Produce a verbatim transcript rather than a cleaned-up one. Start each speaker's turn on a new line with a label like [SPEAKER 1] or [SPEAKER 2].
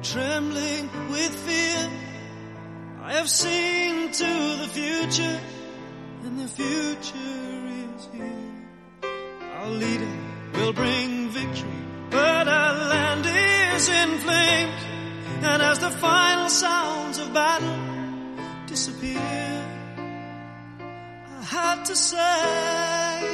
[SPEAKER 1] trembling with fear. I have seen to the future, and the future is here. Our leader will bring victory, but our land is in flames. And as the final sounds of battle disappear, I had to say,